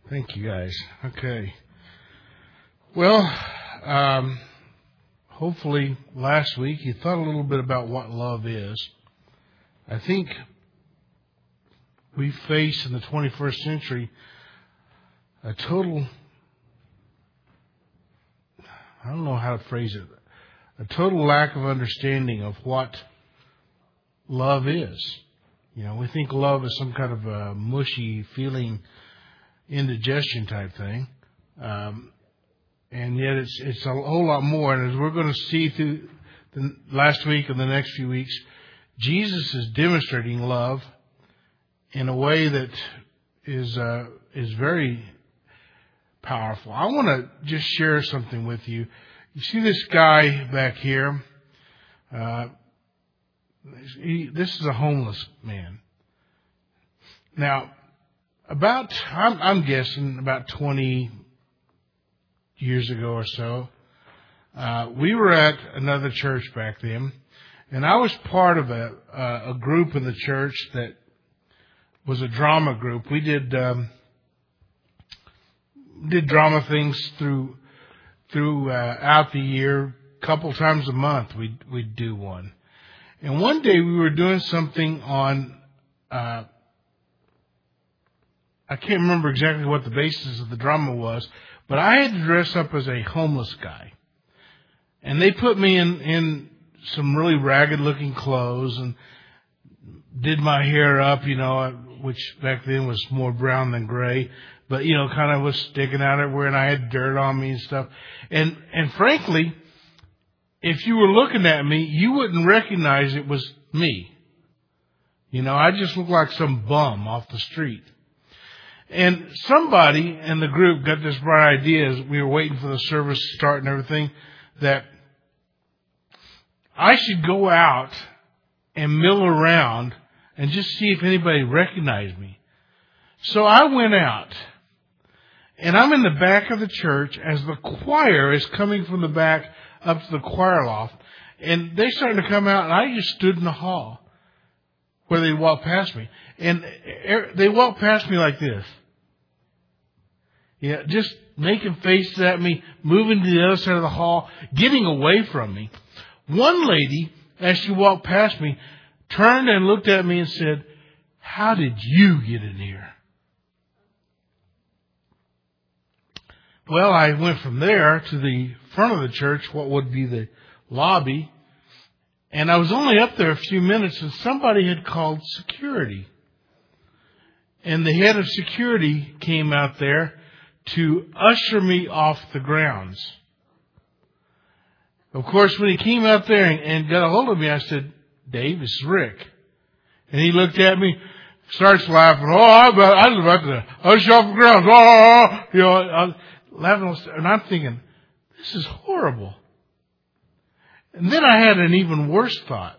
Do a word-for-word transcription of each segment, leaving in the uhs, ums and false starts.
Thank you, guys. Okay. Well, um, hopefully last week you thought a little bit about what love is. I think we face in the twenty-first century a total, I don't know how to phrase it, a total lack of understanding of what love is. You know, we think love is some kind of a mushy feeling, indigestion type thing. Um, and yet it's it's a whole lot more. And as we're going to see through the last week and the next few weeks, Jesus is demonstrating love in a way that is uh, is very powerful. I want to just share something with you. You see this guy back here? Uh, he, this is a homeless man. Now, about, I'm, I'm guessing about twenty years ago or so, uh, we were at another church back then, and I was part of a, uh, a group in the church that was a drama group. We did, um, did drama things through, through, uh, out the year. A couple times a month we'd, we'd do one. And one day we were doing something on, uh, I can't remember exactly what the basis of the drama was, but I had to dress up as a homeless guy. And they put me in, in some really ragged looking clothes and did my hair up, you know, which back then was more brown than gray, but, you know, kind of was sticking out everywhere, and I had dirt on me and stuff. And, and frankly, if you were looking at me, you wouldn't recognize it was me. You know, I just looked like some bum off the street. And somebody in the group got this bright idea as we were waiting for the service to start and everything, that I should go out and mill around and just see if anybody recognized me. So I went out, and I'm in the back of the church as the choir is coming from the back up to the choir loft, and they're starting to come out, and I just stood in the hall where they walked past me. And they walked past me like this. Yeah, just making faces at me, moving to the other side of the hall, getting away from me. One lady, as she walked past me, turned and looked at me and said, "How did you get in here?" Well, I went from there to the front of the church, what would be the lobby, and I was only up there a few minutes, and somebody had called security. And the head of security came out there to usher me off the grounds. Of course, when he came out there and, and got a hold of me, I said, "Dave, it's Rick." And he looked at me, starts laughing. "Oh, I, I was about to usher off the grounds." Oh, you know, I was laughing, and I'm thinking, this is horrible. And then I had an even worse thought.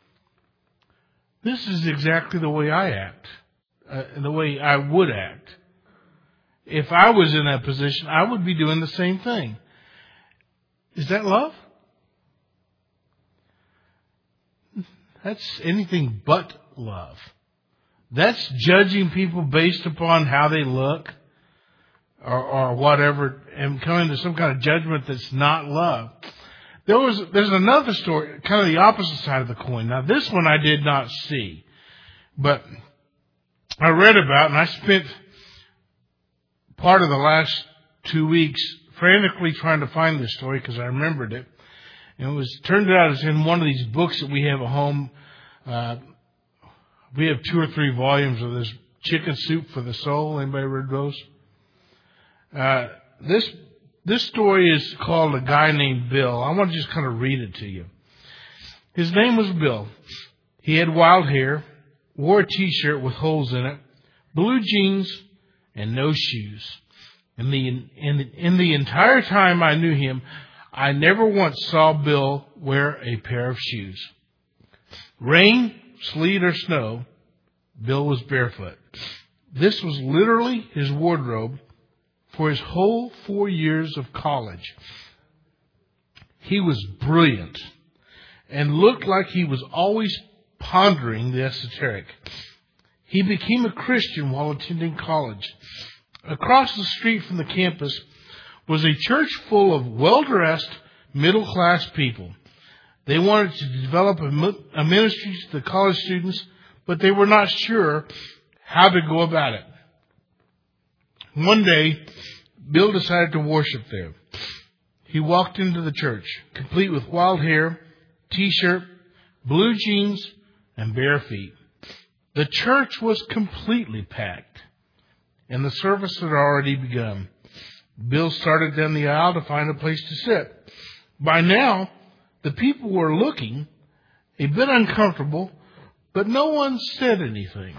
This is exactly the way I act. Uh, the way I would act. If I was in that position, I would be doing the same thing. Is that love? That's anything but love. That's judging people based upon how they look or, or whatever, and coming to some kind of judgment that's not love. There was, there's another story, kind of the opposite side of the coin. Now, this one I did not see, but I read about, and I spent part of the last two weeks frantically trying to find this story because I remembered it. And it was turned out it's in one of these books that we have at home. Uh, we have two or three volumes of this Chicken Soup for the Soul. Anybody read those? Uh, this this story is called A Guy Named Bill. I want to just kind of read it to you. His name was Bill. He had wild hair, wore a T-shirt with holes in it, blue jeans, and no shoes. In the, in, in the entire time I knew him, I never once saw Bill wear a pair of shoes. Rain, sleet, or snow, Bill was barefoot. This was literally his wardrobe for his whole four years of college. He was brilliant and looked like he was always pondering the esoteric. He became a Christian while attending college. Across the street from the campus was a church full of well-dressed, middle-class people. They wanted to develop a ministry to the college students, but they were not sure how to go about it. One day, Bill decided to worship there. He walked into the church, complete with wild hair, t-shirt, blue jeans, and bare feet. The church was completely packed, and the service had already begun. Bill started down the aisle to find a place to sit. By now, the people were looking a bit uncomfortable, but no one said anything.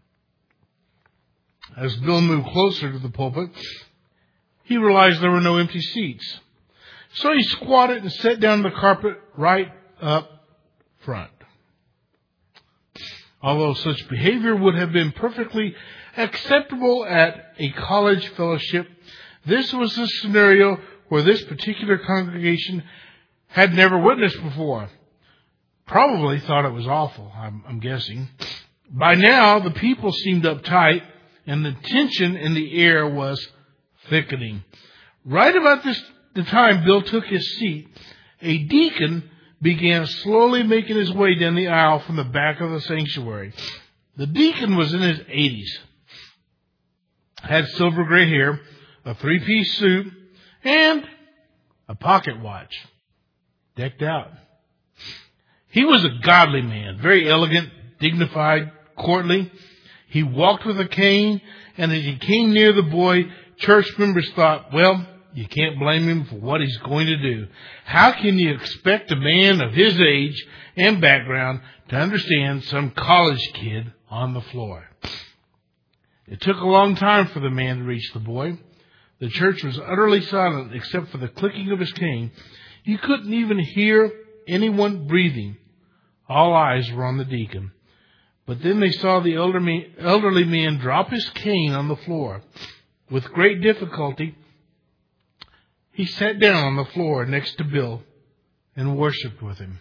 As Bill moved closer to the pulpit, he realized there were no empty seats. So he squatted and sat down on the carpet right up front. Although such behavior would have been perfectly acceptable at a college fellowship, this was a scenario where this particular congregation had never witnessed before. Probably thought it was awful, I'm, I'm guessing. By now, the people seemed uptight, and the tension in the air was thickening. Right about this the time Bill took his seat, a deacon began slowly making his way down the aisle from the back of the sanctuary. The deacon was in his eighties, had silver gray hair, a three-piece suit, and a pocket watch, decked out. He was a godly man, very elegant, dignified, courtly. He walked with a cane, and as he came near the boy, church members thought, well, you can't blame him for what he's going to do. How can you expect a man of his age and background to understand some college kid on the floor? It took a long time for the man to reach the boy. The church was utterly silent except for the clicking of his cane. You couldn't even hear anyone breathing. All eyes were on the deacon. But then they saw the elderly man drop his cane on the floor. With great difficulty, he sat down on the floor next to Bill and worshiped with him.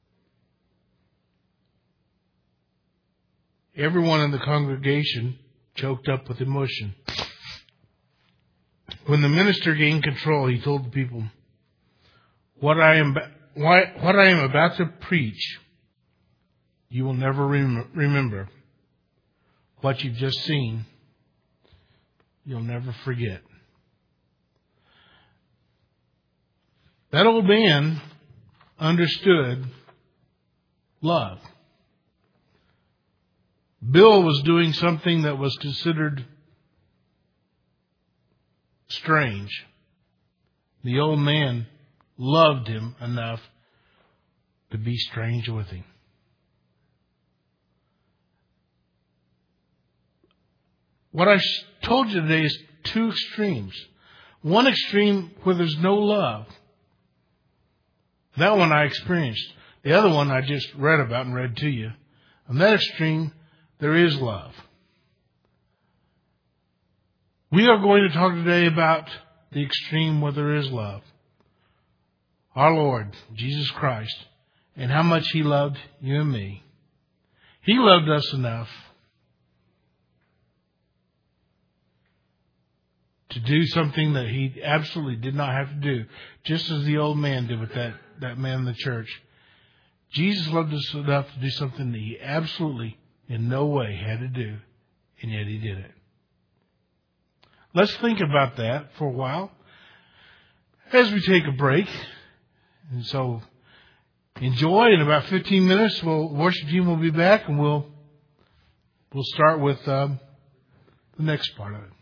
Everyone in the congregation choked up with emotion. When the minister gained control, he told the people, What I am, what I am about to preach, you will never rem- remember. What you've just seen, you'll never forget. That old man understood love. Bill was doing something that was considered strange. The old man loved him enough to be strange with him. What I told you today is two extremes. One extreme where there's no love. That one I experienced. The other one I just read about and read to you. On that extreme, there is love. We are going to talk today about the extreme where there is love. Our Lord, Jesus Christ, and how much He loved you and me. He loved us enough to do something that He absolutely did not have to do, just as the old man did with that, that man in the church. Jesus loved us enough to do something that He absolutely in no way had to do, and yet He did it. Let's think about that for a while as we take a break. And so enjoy. In about fifteen minutes, we'll, worship team will be back, and we'll we'll start with um, the next part of it.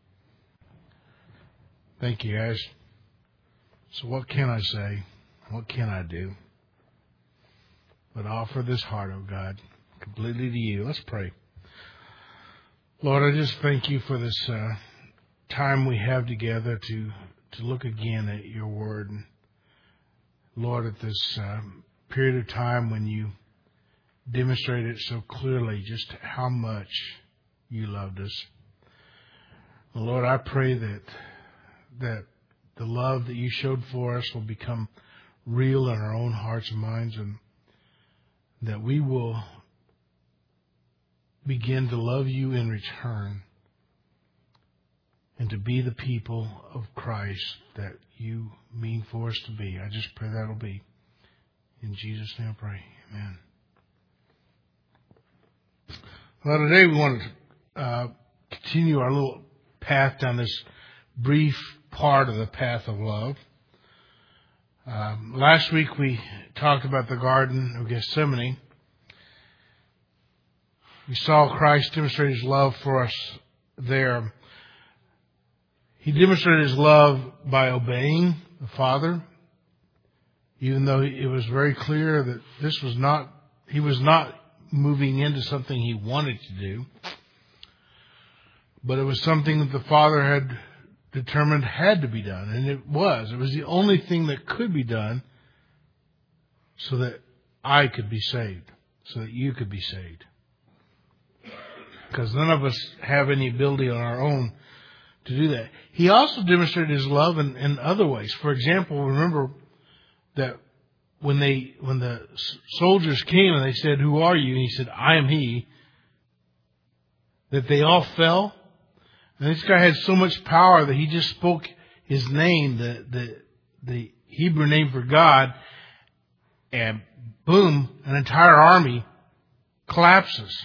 Thank you, guys. So what can I say? What can I do? But offer this heart, oh God, completely to you. Let's pray. Lord, I just thank you for this uh, time we have together to, to look again at your word. Lord, at this uh, period of time when you demonstrated so clearly just how much you loved us. Lord, I pray that that the love that you showed for us will become real in our own hearts and minds, and that we will begin to love you in return and to be the people of Christ that you mean for us to be. I just pray that'll be. In Jesus' name I pray. Amen. Well, today we want to uh, continue our little path down this brief part of the path of love. Um, last week we talked about the Garden of Gethsemane. We saw Christ demonstrate His love for us there. He demonstrated His love by obeying the Father, even though it was very clear that this was not, He was not moving into something He wanted to do, but it was something that the Father had determined had to be done, and it was. It was the only thing that could be done so that I could be saved, so that you could be saved. Because none of us have any ability on our own to do that. He also demonstrated His love in, in other ways. For example, remember that when they when the soldiers came and they said, "Who are you?" and He said, "I am He," that they all fell. And this guy had so much power that he just spoke His name, the the the Hebrew name for God, and boom, an entire army collapses.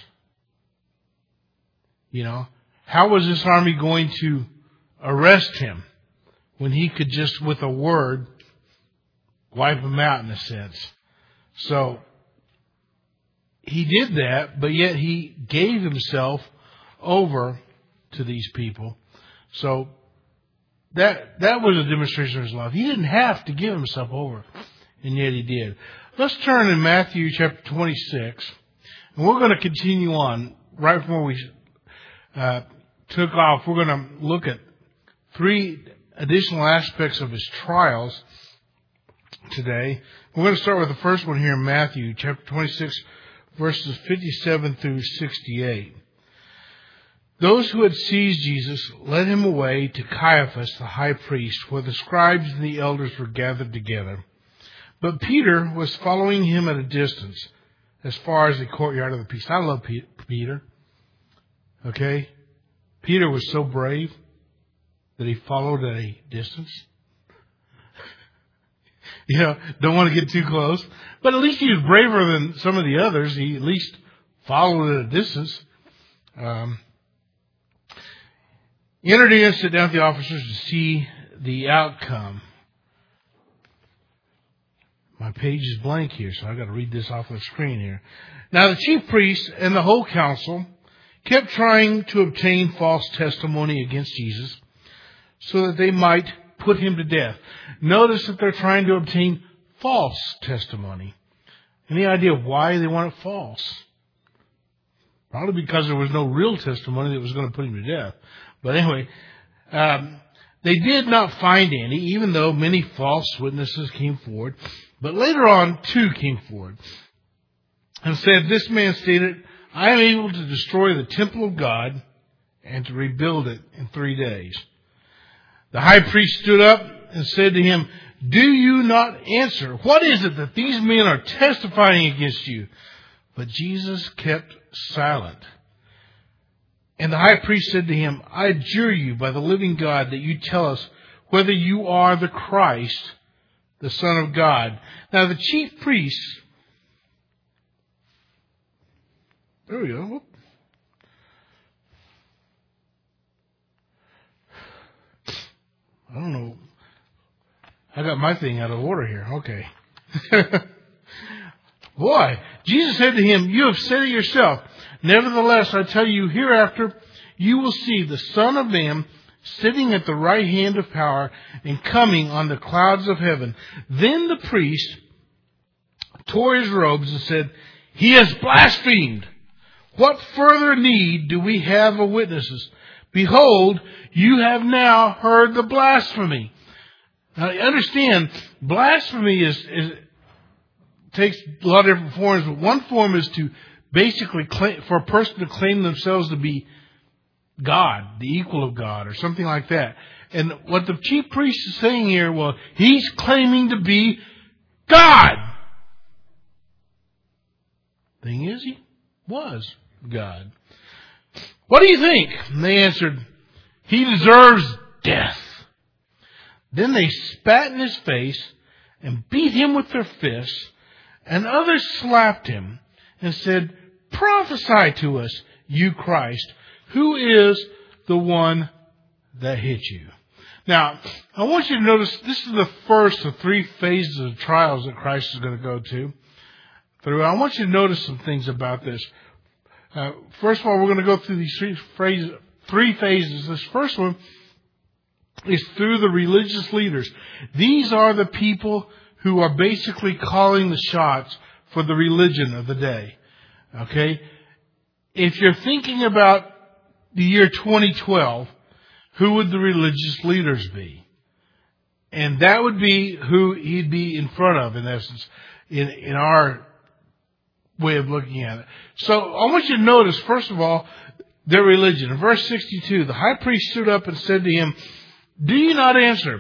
You know, how was this army going to arrest Him when He could just, with a word, wipe them out in a sense? So He did that, but yet He gave Himself over to these people. So that that was a demonstration of His love. He didn't have to give Himself over, and yet He did. Let's turn in Matthew chapter twenty-six, and we're going to continue on right from where we uh, took off. We're going to look at three additional aspects of His trials today. We're going to start with the first one here in Matthew chapter twenty-six, verses fifty-seven through sixty-eight. Those who had seized Jesus led Him away to Caiaphas, the high priest, where the scribes and the elders were gathered together. But Peter was following Him at a distance, as far as the courtyard of the feast. I love Peter. Okay? Peter was so brave that he followed at a distance. You know, don't want to get too close. But at least he was braver than some of the others. He at least followed at a distance. Um... He entered in and sat down with the officers to see the outcome. My page is blank here, so I've got to read this off the screen here. Now the chief priests and the whole council kept trying to obtain false testimony against Jesus so that they might put Him to death. Notice that they're trying to obtain false testimony. Any idea why they want it false? Probably because there was no real testimony that was going to put Him to death. But anyway, um, they did not find any, even though many false witnesses came forward. But later on, two came forward and said, "This man stated, I am able to destroy the temple of God and to rebuild it in three days. The high priest stood up and said to him, "Do you not answer? What is it that these men are testifying against you?" But Jesus kept silent. And the high priest said to him, "I adjure you by the living God that you tell us whether you are the Christ, the Son of God." Now the chief priests, there we go. I don't know. I got my thing out of order here. Okay. Boy, Jesus said to him, "You have said it yourself. Nevertheless, I tell you, hereafter you will see the Son of Man sitting at the right hand of power and coming on the clouds of heaven." Then the priest tore his robes and said, "He has blasphemed. What further need do we have of witnesses? Behold, you have now heard the blasphemy." Now, understand, blasphemy is, is takes a lot of different forms, but one form is to basically claim, for a person to claim themselves to be God, the equal of God, or something like that. And what the chief priest is saying here, well, he's claiming to be God. Thing is, he was God. "What do you think?" And they answered, He deserves death. Then they spat in his face and beat him with their fists, and others slapped him and said, prophesy to us, you Christ, who is the one that hit you? Now, I want you to notice this is the first of three phases of trials that Christ is going to go to. Through. I want you to notice some things about this. Uh, first of all, we're going to go through these three phrases, three phases. This first one is through the religious leaders. These are the people who are basically calling the shots for the religion of the day. Okay? If you're thinking about the year twenty twelve, who would the religious leaders be? And that would be who he'd be in front of, in essence, in, in our way of looking at it. So I want you to notice, first of all, their religion. In verse sixty-two, the high priest stood up and said to him, do you not answer?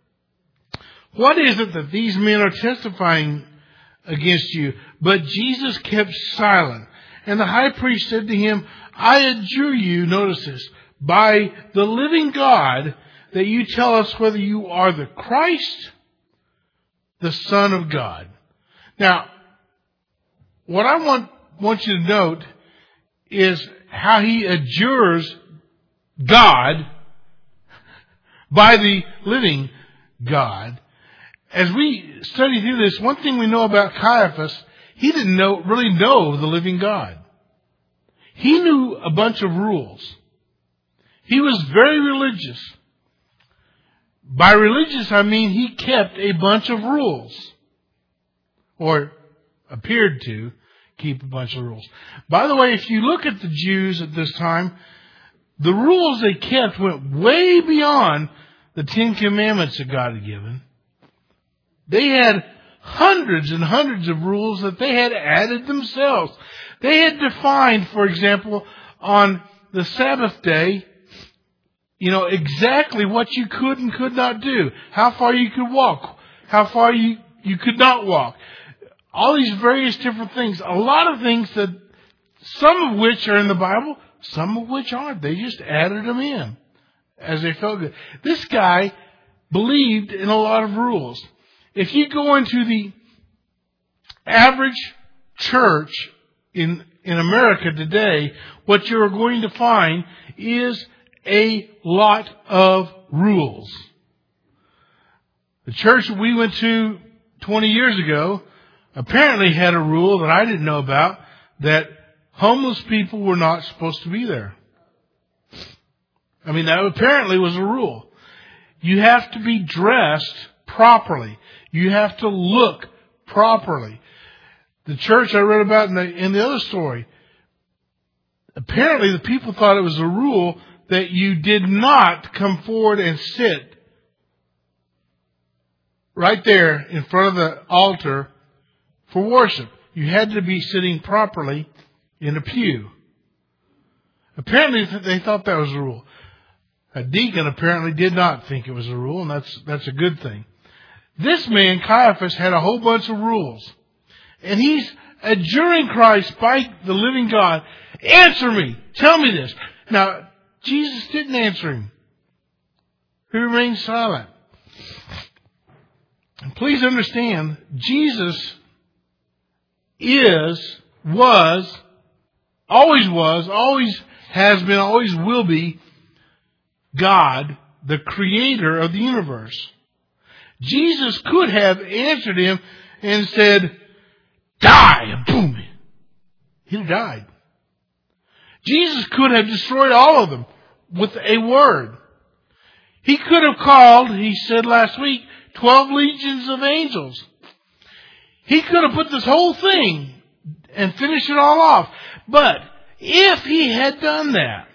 What is it that these men are testifying against you? But Jesus kept silent. And the high priest said to him, I adjure you, notice this, by the living God, that you tell us whether you are the Christ, the Son of God. Now, what I want, want you to note is how he adjures God by the living God. As we study through this, one thing we know about Caiaphas, he didn't know, really know the living God. He knew a bunch of rules. He was very religious. By religious, I mean he kept a bunch of rules. Or appeared to keep a bunch of rules. By the way, if you look at the Jews at this time, the rules they kept went way beyond the Ten Commandments that God had given. They had hundreds and hundreds of rules that they had added themselves. They had defined, for example, on the Sabbath day, you know, exactly what you could and could not do. How far you could walk. How far you, you could not walk. All these various different things. A lot of things that, some of which are in the Bible, some of which aren't. They just added them in as they felt good. This guy believed in a lot of rules. If you go into the average church in, in America today, what you're going to find is a lot of rules. The church that we went to twenty years ago apparently had a rule that I didn't know about, that homeless people were not supposed to be there. I mean, that apparently was a rule. You have to be dressed properly. You have to look properly. The church I read about in the, in the other story, apparently the people thought it was a rule that you did not come forward and sit right there in front of the altar for worship. You had to be sitting properly in a pew. Apparently they thought that was a rule. A deacon apparently did not think it was a rule, and that's that's a good thing. This man, Caiaphas, had a whole bunch of rules. And he's adjuring Christ by the living God. Answer me. Tell me this. Now, Jesus didn't answer him. He remained silent. And please understand, Jesus is, was, always was, always has been, always will be God, the creator of the universe. Jesus could have answered him and said, die, and boom, he'd have died. Jesus could have destroyed all of them with a word. He could have called, he said last week, twelve legions of angels. He could have put this whole thing and finished it all off. But if he had done that,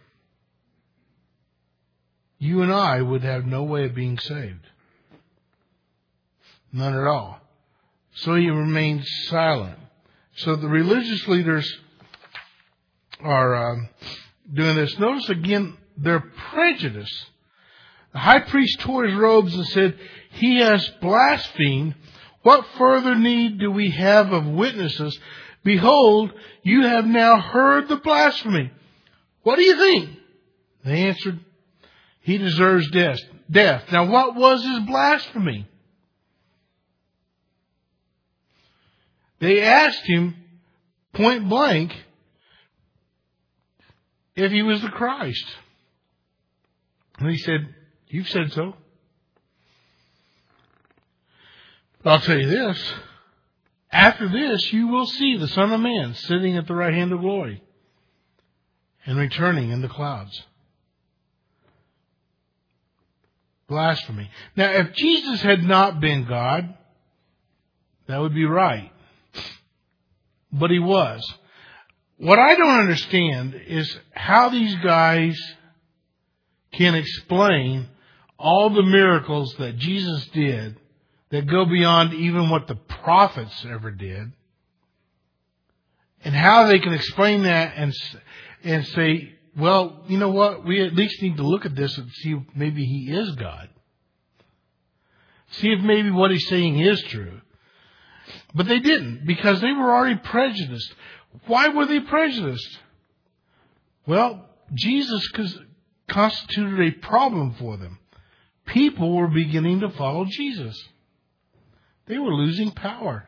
you and I would have no way of being saved. None at all. So he remained silent. So the religious leaders are um, doing this. Notice again their prejudice. The high priest tore his robes and said, he has blasphemed. What further need do we have of witnesses? Behold, you have now heard the blasphemy. What do you think? They answered, He deserves death. Death. Now, what was his blasphemy? They asked him point blank if he was the Christ. And he said, "You've said so." But I'll tell you this. After this, you will see the Son of Man sitting at the right hand of glory and returning in the clouds. Blasphemy. Now, if Jesus had not been God, that would be right. But he was. What I don't understand is how these guys can explain all the miracles that Jesus did that go beyond even what the prophets ever did, and how they can explain that and and say, well, you know what, we at least need to look at this and see if maybe he is God. See if maybe what he's saying is true. But they didn't, because they were already prejudiced. Why were they prejudiced? Well, Jesus constituted a problem for them. People were beginning to follow Jesus. They were losing power.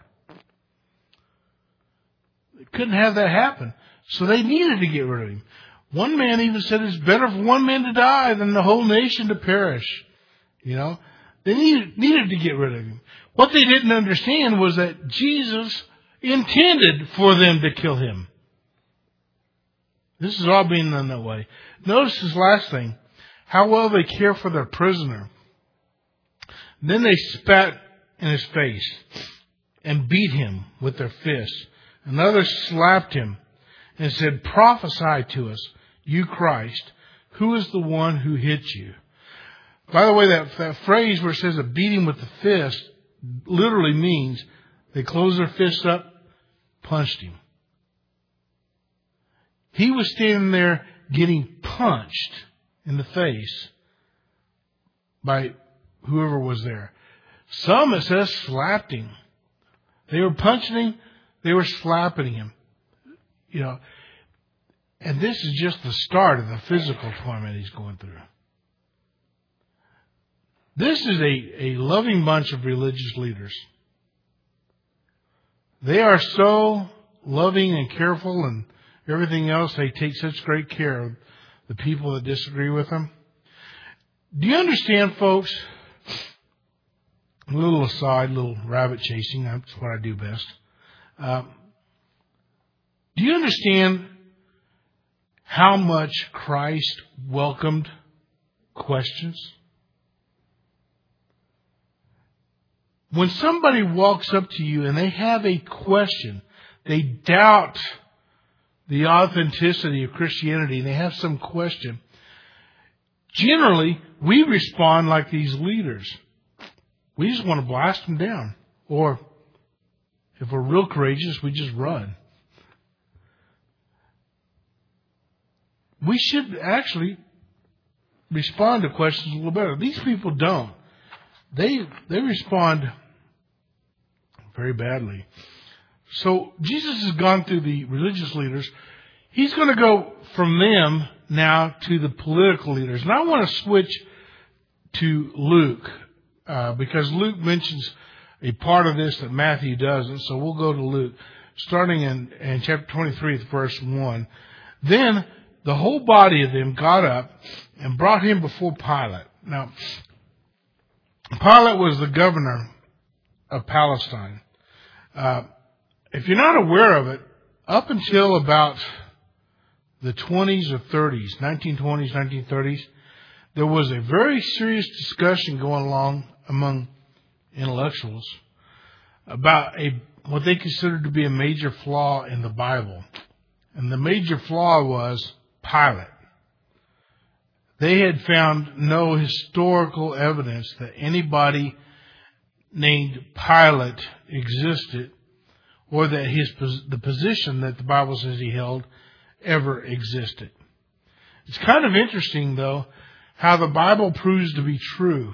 They couldn't have that happen. So they needed to get rid of him. One man even said it's better for one man to die than the whole nation to perish. You know, they needed, needed to get rid of him. What they didn't understand was that Jesus intended for them to kill him. This is all being done that way. Notice this last thing. How well they care for their prisoner. Then they spat in his face and beat him with their fists. And others slapped him and said, "Prophesy to us, you Christ, who is the one who hit you?" By the way, that, that phrase where it says a beating with the fist literally means they closed their fists up, punched him. He was standing there getting punched in the face by whoever was there. Some, it says, slapped him. They were punching him. They were slapping him. You know, and this is just the start of the physical torment he's going through. This is a, a loving bunch of religious leaders. They are so loving and careful and everything else. They take such great care of the people that disagree with them. Do you understand, folks? A little aside, a little rabbit chasing. That's what I do best. Uh, do you understand how much Christ welcomed questions? When somebody walks up to you and they have a question, they doubt the authenticity of Christianity, and they have some question, generally, we respond like these leaders. We just want to blast them down. Or, if we're real courageous, we just run. We should actually respond to questions a little better. These people don't. They they respond very badly. So Jesus has gone through the religious leaders. He's going to go from them now to the political leaders. And I want to switch to Luke, uh, because Luke mentions a part of this that Matthew doesn't. So we'll go to Luke, starting in, in chapter twenty-three, verse one. Then the whole body of them got up and brought him before Pilate. Now, Pilate was the governor of Palestine. Uh, if you're not aware of it, up until about the twenties or thirties, nineteen twenties, nineteen thirties, there was a very serious discussion going along among intellectuals about a what they considered to be a major flaw in the Bible. And the major flaw was Pilate. They had found no historical evidence that anybody named Pilate existed, or that his the position that the Bible says he held ever existed. It's kind of interesting, though, how the Bible proves to be true.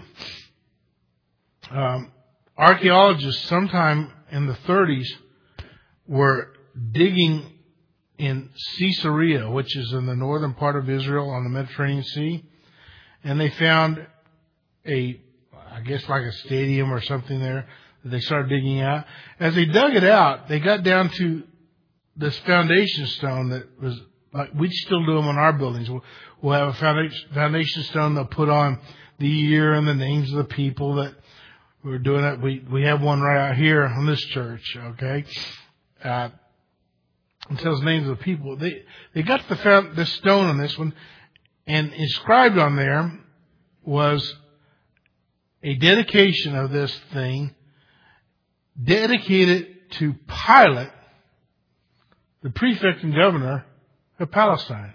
Um, archaeologists sometime in the thirties were digging in Caesarea, which is in the northern part of Israel on the Mediterranean Sea. and they found a, I guess like a stadium or something there that they started digging out. As they dug it out, they got down to this foundation stone that was like, we still do them on our buildings. We'll, we'll have a foundation, foundation stone they'll put on the year and the names of the people that were doing it. We, we have one right out here on this church, okay? Uh, it tells names of the people. They, they got the found, the stone on this one, and inscribed on there was a dedication of this thing dedicated to Pilate, the prefect and governor of Palestine.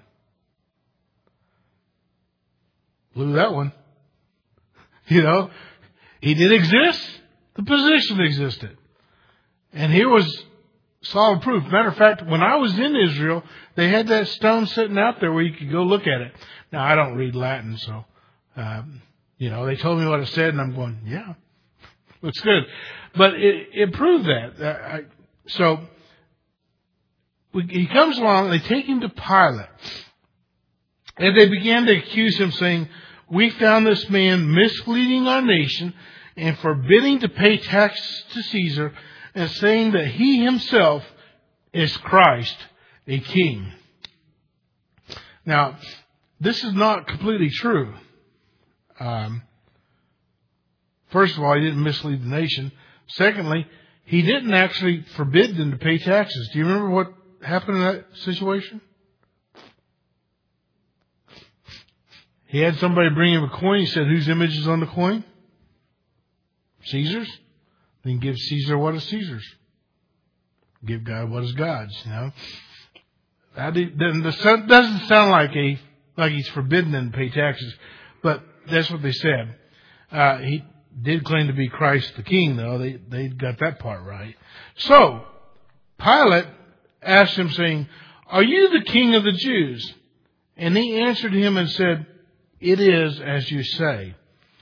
Blew that one. You know, he did exist. The position existed. And here was solid proof. Matter of fact, when I was in Israel, they had that stone sitting out there where you could go look at it. Now, I don't read Latin, so, um, you know, they told me what it said, and I'm going, yeah, looks good. But it, it proved that. Uh, I, so, we, he comes along, they take him to Pilate, and they began to accuse him, saying, we found this man misleading our nation and forbidding to pay taxes to Caesar, and saying that he himself is Christ, a king. Now, this is not completely true. Um, first of all, he didn't mislead the nation. Secondly, he didn't actually forbid them to pay taxes. Do you remember what happened in that situation? He had somebody bring him a coin. He said, whose image is on the coin? Caesar's. Then give Caesar what is Caesar's. Give God what is God's. You know, that doesn't sound like a like he's forbidden them to pay taxes, but that's what they said. Uh, he did claim to be Christ the King, though. They they got that part right. So Pilate asked him, saying, "Are you the King of the Jews?" And he answered him and said, "It is as you say."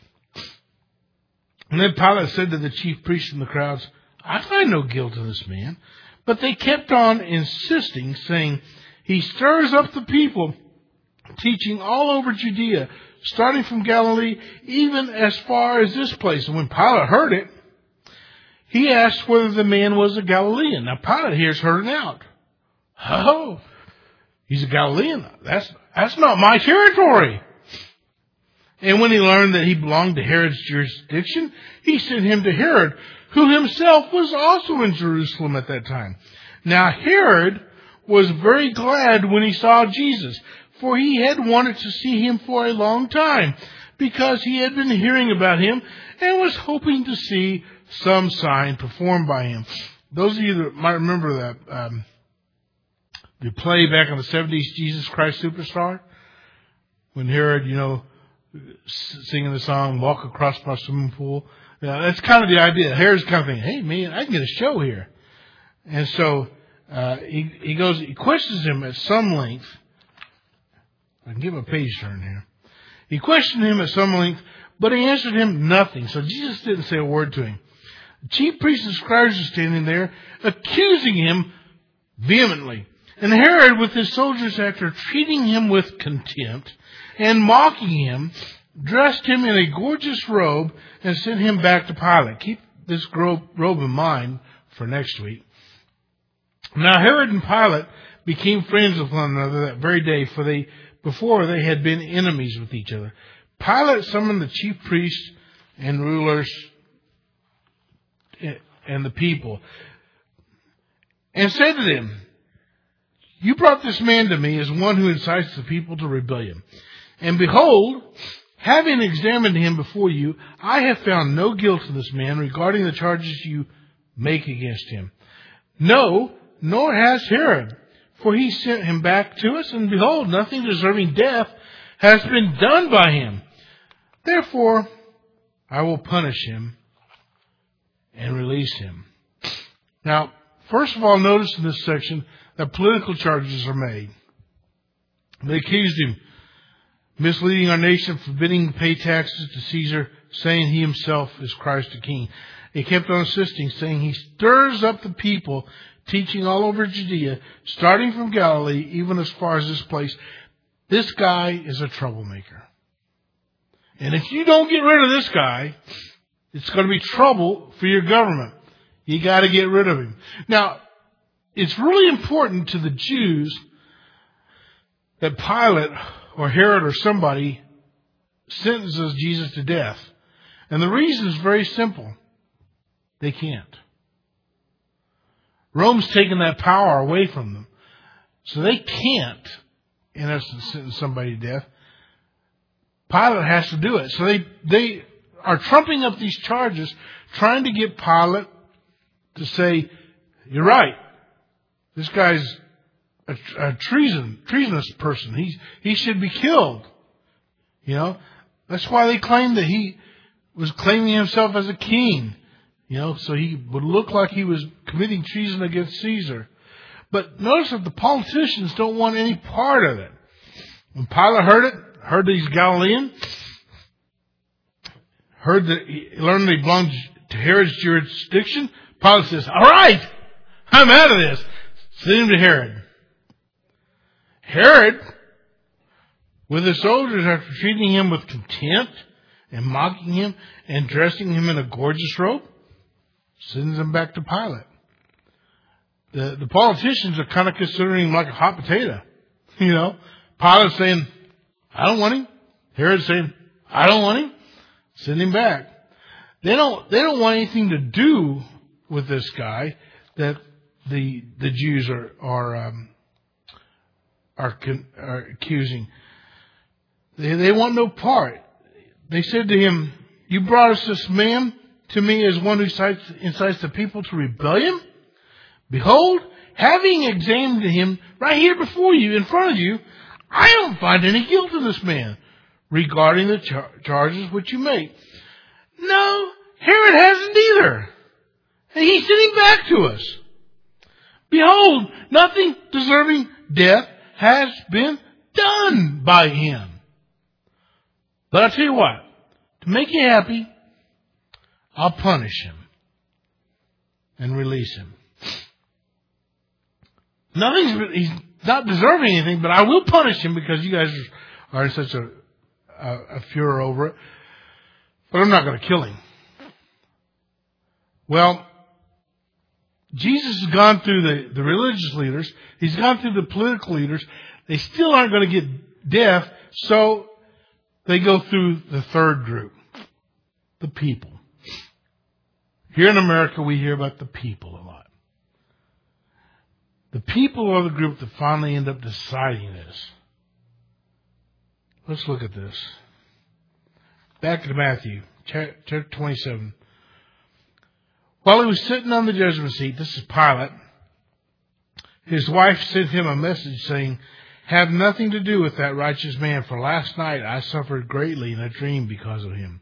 And then Pilate said to the chief priests and the crowds, I find no guilt in this man. But they kept on insisting, saying, he stirs up the people, teaching all over Judea, starting from Galilee, even as far as this place. And when Pilate heard it, he asked whether the man was a Galilean. Now Pilate here's heard it out. Oh, he's a Galilean. That's, that's not my territory. And when he learned that he belonged to Herod's jurisdiction, he sent him to Herod, who himself was also in Jerusalem at that time. Now Herod was very glad when he saw Jesus, for he had wanted to see him for a long time, because he had been hearing about him and was hoping to see some sign performed by him. Those of you that might remember that um, the play back in the seventies, Jesus Christ Superstar, when Herod, you know, singing the song, Walk Across My Swimming Pool. Yeah, that's kind of the idea. Herod's kind of thinking, hey, man, I can get a show here. And so uh, he, he goes, he questions him at some length. I can give him a page turn here. He questioned him at some length, but he answered him nothing. So Jesus didn't say a word to him. The chief priests and scribes were standing there, accusing him vehemently. And Herod, with his soldiers, after treating him with contempt and mocking him, dressed him in a gorgeous robe and sent him back to Pilate. Keep this robe in mind for next week. Now Herod and Pilate became friends with one another that very day, for they before they had been enemies with each other. Pilate summoned the chief priests and rulers and the people and said to them, you brought this man to me as one who incites the people to rebellion. And behold, having examined him before you, I have found no guilt in this man regarding the charges you make against him. No, nor has Herod, for he sent him back to us, and behold, nothing deserving death has been done by him. Therefore, I will punish him and release him. Now, first of all, notice in this section that political charges are made. They accused him misleading our nation, forbidding to pay taxes to Caesar, saying he himself is Christ the King. They kept on insisting, saying he stirs up the people, teaching all over Judea, starting from Galilee, even as far as this place. This guy is a troublemaker. And if you don't get rid of this guy, it's going to be trouble for your government. You got to get rid of him. Now, it's really important to the Jews that Pilate or Herod or somebody sentences Jesus to death. And the reason is very simple. They can't. Rome's taken that power away from them. So they can't, in essence, sentence somebody to death. Pilate has to do it. So they, they are trumping up these charges, trying to get Pilate to say, you're right. This guy's a, a treason, treasonous person. He, he should be killed. You know, that's why they claim that he was claiming himself as a king. You know, so he would look like he was committing treason against Caesar. But notice that the politicians don't want any part of it. When Pilate heard it, heard that he's Galilean, heard that he learned that he belonged to Herod's jurisdiction, Pilate says, all right, I'm out of this. Send him to Herod. Herod, with his soldiers, after treating him with contempt and mocking him and dressing him in a gorgeous robe, sends him back to Pilate. The, the politicians are kind of considering him like a hot potato. You know, Pilate's saying, I don't want him. Herod's saying, I don't want him. Send him back. They don't, they don't want anything to do with this guy that the, the Jews are, are, um, are, con, are accusing. They, they want no part. They said to him, you brought us this man to me as one who incites, incites the people to rebellion? Behold, having examined him right here before you, in front of you, I don't find any guilt in this man regarding the char- charges which you make. No, Herod hasn't either. And he sent him back to us. Behold, nothing deserving death has been done by him. But I'll tell you what, to make you happy, I'll punish him and release him. Nothing's, he's not deserving anything, but I will punish him because you guys are in such a, a, a furor over it. But I'm not going to kill him. Well, Jesus has gone through the, the religious leaders. He's gone through the political leaders. They still aren't going to get death, so they go through the third group, the people. Here in America, we hear about the people a lot. The people are the group that finally end up deciding this. Let's look at this. Back to Matthew, chapter twenty-seven. While he was sitting on the judgment seat, this is Pilate, his wife sent him a message saying, have nothing to do with that righteous man, for last night I suffered greatly in a dream because of him.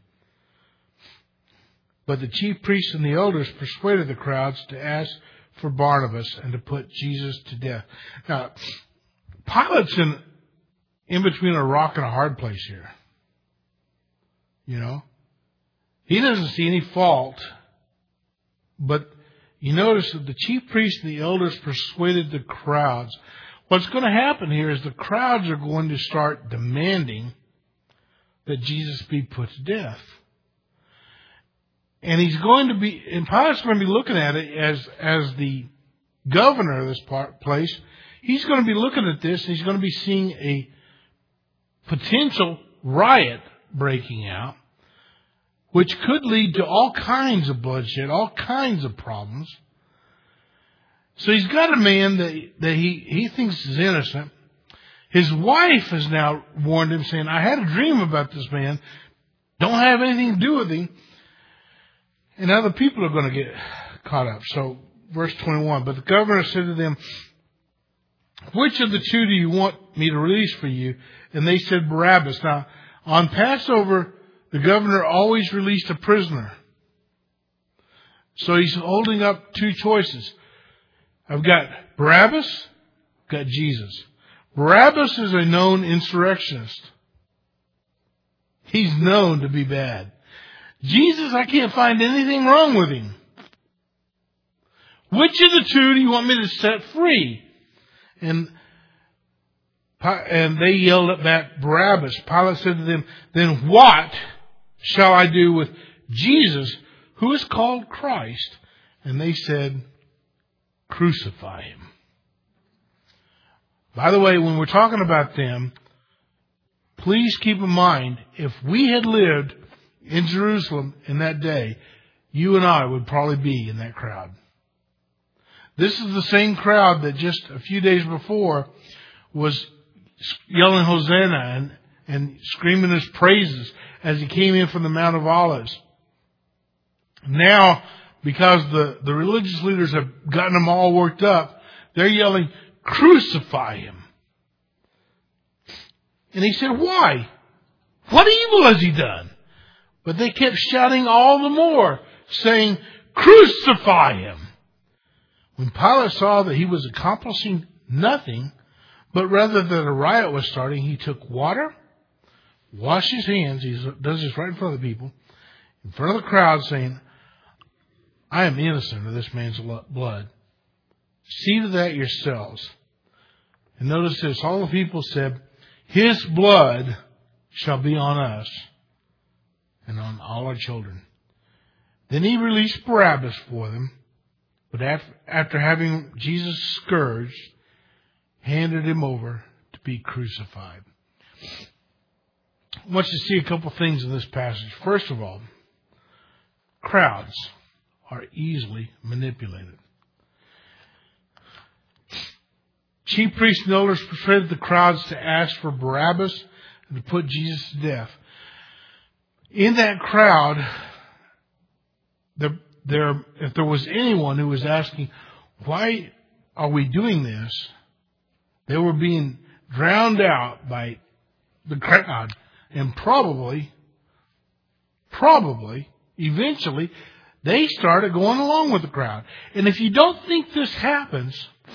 But the chief priests and the elders persuaded the crowds to ask for Barnabas and to put Jesus to death. Now, Pilate's in, in between a rock and a hard place here. You know? He doesn't see any fault. But you notice that the chief priests and the elders persuaded the crowds. What's going to happen here is the crowds are going to start demanding that Jesus be put to death. And he's going to be, and Pilate's going to be looking at it as, as the governor of this part, place. He's going to be looking at this and he's going to be seeing a potential riot breaking out, which could lead to all kinds of bloodshed, all kinds of problems. So he's got a man that, that he, he thinks is innocent. His wife has now warned him, saying, I had a dream about this man. Don't have anything to do with him. And other people are going to get caught up. So, verse twenty-one, but the governor said to them, which of the two do you want me to release for you? And they said, Barabbas. Now, on Passover, the governor always released a prisoner. So he's holding up two choices. I've got Barabbas, I've got Jesus. Barabbas is a known insurrectionist. He's known to be bad. Jesus, I can't find anything wrong with him. Which of the two do you want me to set free? And and they yelled at Barabbas. Pilate said to them, then what shall I do with Jesus, who is called Christ? And they said, crucify him. By the way, when we're talking about them, please keep in mind, if we had lived in Jerusalem in that day, you and I would probably be in that crowd. This is the same crowd that just a few days before was yelling Hosanna and, and screaming his praises as he came in from the Mount of Olives. Now, because the, the religious leaders have gotten them all worked up, they're yelling, crucify him. And he said, why? What evil has he done? But they kept shouting all the more, saying, crucify him. When Pilate saw that he was accomplishing nothing, but rather that a riot was starting, he took water, washed his hands, he does this right in front of the people, in front of the crowd, saying, I am innocent of this man's blood. See to that yourselves. And notice this, all the people said, his blood shall be on us and on all our children. Then he released Barabbas for them, but after having Jesus scourged, handed him over to be crucified. I want you to see a couple things in this passage. First of all, crowds are easily manipulated. Chief priests and elders persuaded the crowds to ask for Barabbas and to put Jesus to death. In that crowd, there, there, if there was anyone who was asking, why are we doing this? They were being drowned out by the crowd. And probably, probably, eventually, they started going along with the crowd. And if you don't think this happens,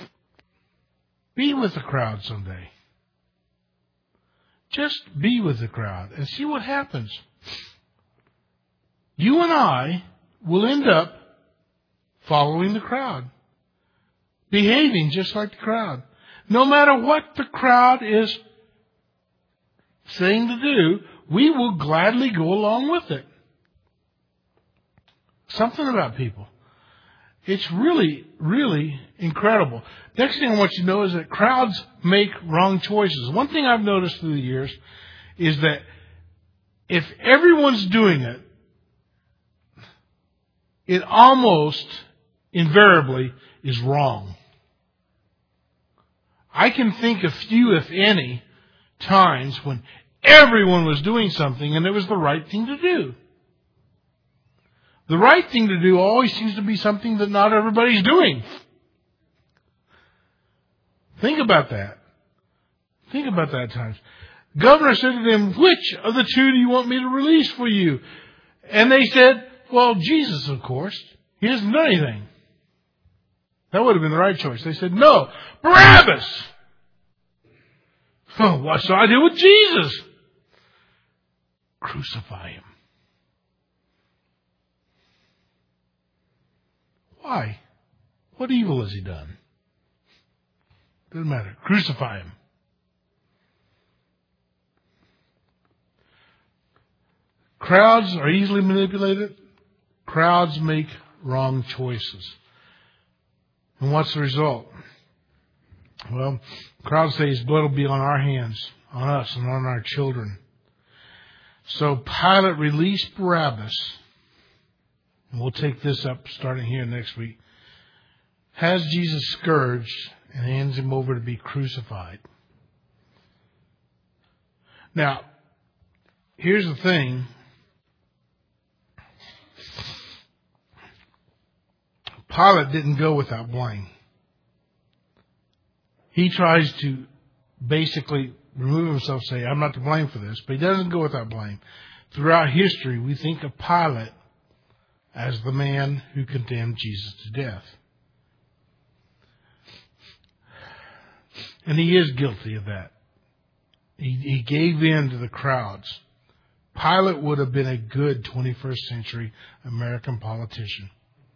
be with the crowd someday. Just be with the crowd and see what happens. You and I will end up following the crowd, behaving just like the crowd. No matter what the crowd is saying to do, we will gladly go along with it. Something about people. It's really, really incredible. Next thing I want you to know is that crowds make wrong choices. One thing I've noticed through the years is that if everyone's doing it, it almost invariably is wrong. I can think of few, if any, times when everyone was doing something and it was the right thing to do. The right thing to do always seems to be something that not everybody's doing. Think about that. Think about that at times. Governor said to them, which of the two do you want me to release for you? And they said, well, Jesus, of course. He hasn't done anything. That would have been the right choice. They said, no, Barabbas. Oh, what shall I do with Jesus? Crucify him. Why? What evil has he done? Doesn't matter. Crucify him. Crowds are easily manipulated. Crowds make wrong choices. And what's the result? Well, crowds say his blood will be on our hands, on us, and on our children. So Pilate released Barabbas. And we'll take this up starting here next week. Has Jesus scourged and hands him over to be crucified. Now, here's the thing. Pilate didn't go without blame. He tries to basically remove himself, say, I'm not to blame for this, but he doesn't go without blame. Throughout history, we think of Pilate as the man who condemned Jesus to death. And he is guilty of that. He, he gave in to the crowds. Pilate would have been a good twenty-first century American politician.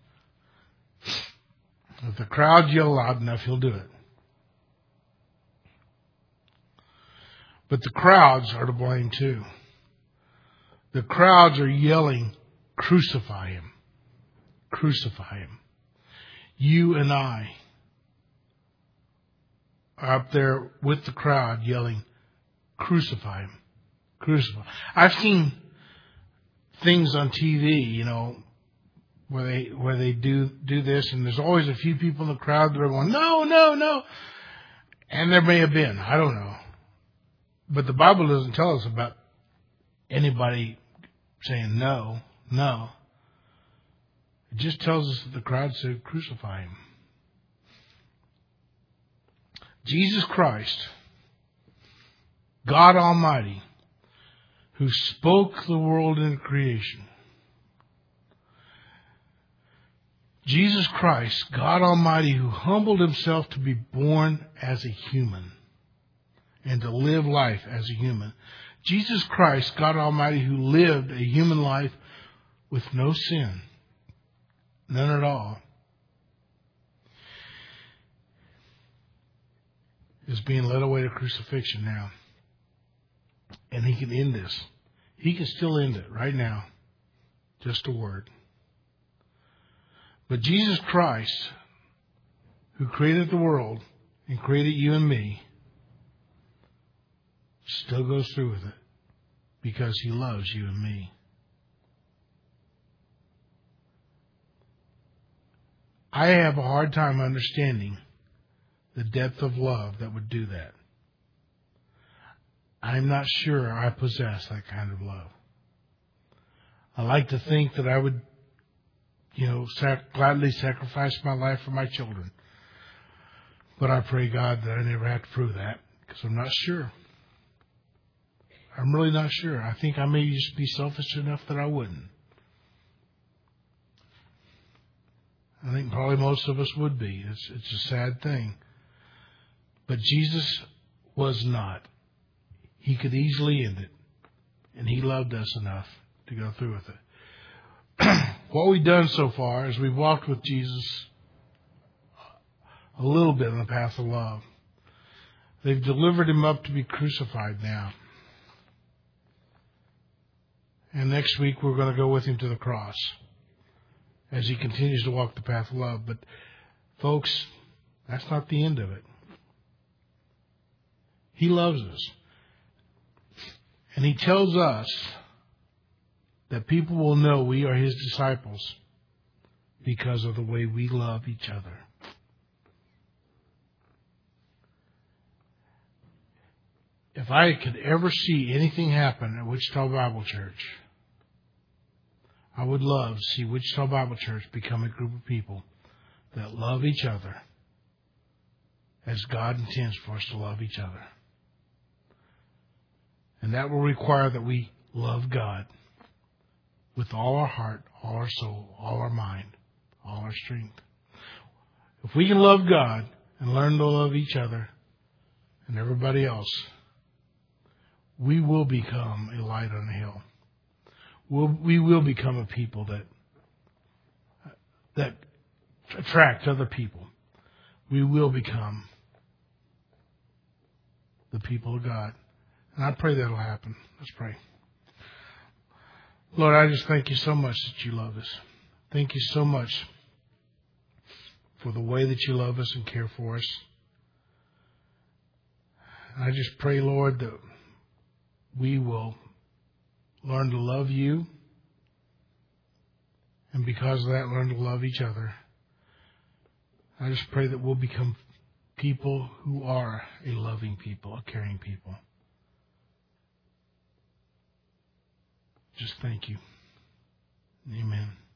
If the crowd yell loud enough, he'll do it. But the crowds are to blame too. The crowds are yelling, crucify him. Crucify him. You and I are up there with the crowd yelling, crucify him. Crucify. I've seen things on T V, you know, where they where they do do this, and there's always a few people in the crowd that are going, no, no, no. And there may have been. I don't know. But the Bible doesn't tell us about anybody saying no, no. It just tells us that the crowd said, crucify him. Jesus Christ, God Almighty, who spoke the world into creation. Jesus Christ, God Almighty, who humbled himself to be born as a human and to live life as a human. Jesus Christ, God Almighty, who lived a human life with no sin, none at all, is being led away to crucifixion now. And he can end this. He can still end it right now. Just a word. But Jesus Christ, who created the world and created you and me, still goes through with it because he loves you and me. I have a hard time understanding the depth of love that would do that. I'm not sure I possess that kind of love. I like to think that I would, you know, sac- gladly sacrifice my life for my children. But I pray God that I never have to prove that because I'm not sure. I'm really not sure. I think I may just be selfish enough that I wouldn't. I think probably most of us would be. It's, it's a sad thing. But Jesus was not. He could easily end it. And he loved us enough to go through with it. What we've done so far is we've walked with Jesus a little bit on the path of love. They've delivered him up to be crucified now. And next week we're going to go with him to the cross as he continues to walk the path of love. But folks, that's not the end of it. He loves us. And he tells us that people will know we are his disciples because of the way we love each other. If I could ever see anything happen at Wichita Bible Church, I would love to see Wichita Bible Church become a group of people that love each other as God intends for us to love each other. And that will require that we love God with all our heart, all our soul, all our mind, all our strength. If we can love God and learn to love each other and everybody else, we will become a light on a hill. We'll, we will become a people that that attract other people. We will become the people of God. And I pray that'll happen. Let's pray. Lord, I just thank you so much that you love us. Thank you so much for the way that you love us and care for us. And I just pray, Lord, that we will learn to love you. And because of that, learn to love each other. I just pray that we'll become people who are a loving people, a caring people. Just thank you. Amen.